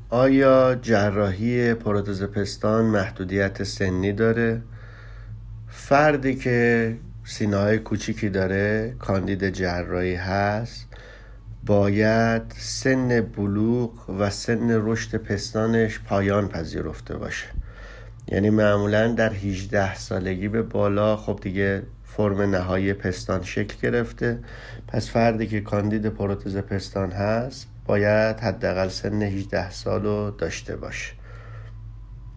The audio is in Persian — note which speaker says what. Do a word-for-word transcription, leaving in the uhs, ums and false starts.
Speaker 1: آیا جراحی پروتز پستان محدودیت سنی داره؟ فردی که سینه‌های کوچیکی داره، کاندید جراحی هست، باید سن بلوغ و سن رشد پستانش پایان پذیرفته باشه. یعنی معمولا در هجده سالگی به بالا خب دیگه فرم نهایی پستان شکل گرفته. پس فردی که کاندید پروتز پستان هست باید حداقل سن هجده سال رو داشته باشه.